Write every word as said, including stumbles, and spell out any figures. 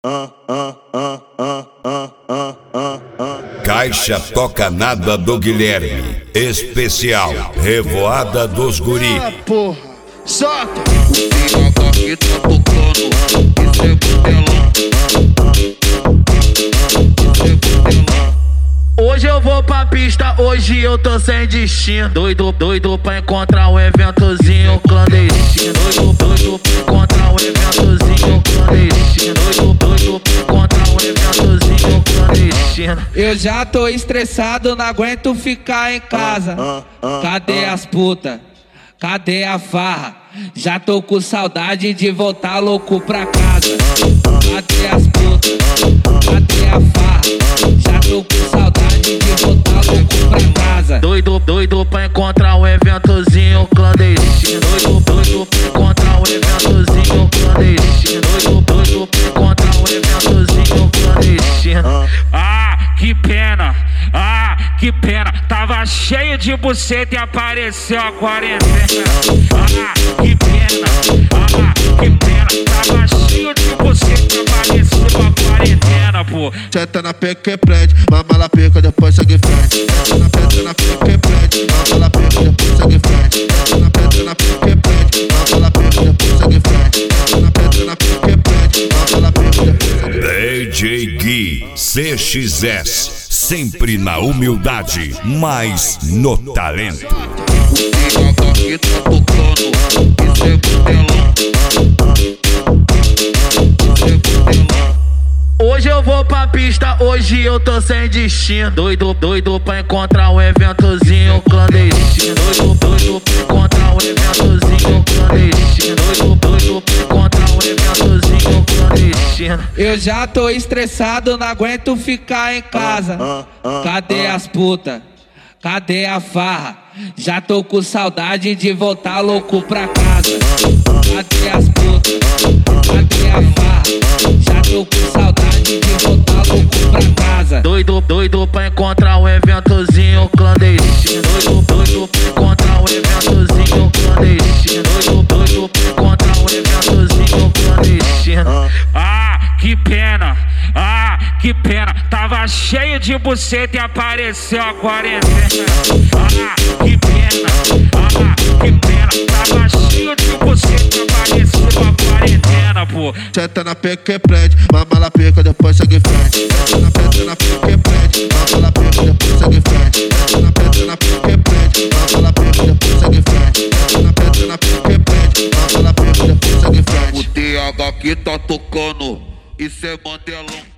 Caixa Toca Nada do Guilherme. Especial Revoada dos Guri. Ah, porra, solta! O aqui tá tocando, isso é botelão. Hoje eu vou pra pista, hoje eu tô sem destino. Doido, doido pra encontrar um eventozinho clandestino. Doido, doido pra encontrar um eventozinho clandestino. Doido, doido pra encontrar um eventozinho clandestino. Eu já tô estressado, não aguento ficar em casa. Cadê as putas? Cadê a farra? Já tô com saudade de voltar louco pra casa. Cadê as putas? Cadê a farra? Já tô com saudade de voltar louco pra casa. Doido, doido pra encontrar um eventozinho clandestino. Doido, doido pra encontrar um eventozinho clandestino. Doido, doido pra encontrar um eventozinho clandestino. Ah, que pena, ah, que pena. Tava cheio de buceta e apareceu a quarentena. Ah, que pena, ah, que pena. Tava cheio de buceta e apareceu a quarentena, pô. Senta na pica que prende, mama na pica, depois segue frente. Senta na pica, na pica que prende, mama na pica, depois segue frente. Senta na pica, na pica que prende, mama na pica, depois segue frente. Senta na pica, na pica que prende, mama na pica, depois segue frente. D J Gui C X S, sempre na humildade, mas no talento. O aqui tá tocando, isso é botelão. Hoje eu vou pra pista, hoje eu tô sem destino. Doido, doido pra encontrar um eventozinho clandestino. Doido, doido pra encontrar um eventozinho clandestino. Doido, doido pra encontrar um eventozinho clandestino. Eu já tô estressado, não aguento ficar em casa. Cadê as putas? Cadê a farra? Já tô com saudade de voltar louco pra casa. Cadê as putas? Cadê a farra? Já tô com saudade de voltar louco pra casa. Doido, doido pra encontrar um eventozinho clandestino. Doido, doido pra encontrar um eventozinho clandestino. Doido, doido pra encontrar um eventozinho clandestino. Ah, que pena, ah, que pena. Tava cheio de buceta e apareceu a quarentena. Ah, que pena, ah, que pena. Tava cheio de buceta e apareceu a quarentena, pô. Senta na pica que prende, mama na pica, depois segue frente. Senta na pica, na pica que prende, mama na pica, depois segue frente. Senta na pica, na pica que prende, mama na pica, depois segue frente. Senta na pica, na pica que prende, mama na pica, depois segue frente. O D H aqui tá tocando, isso é mantelão.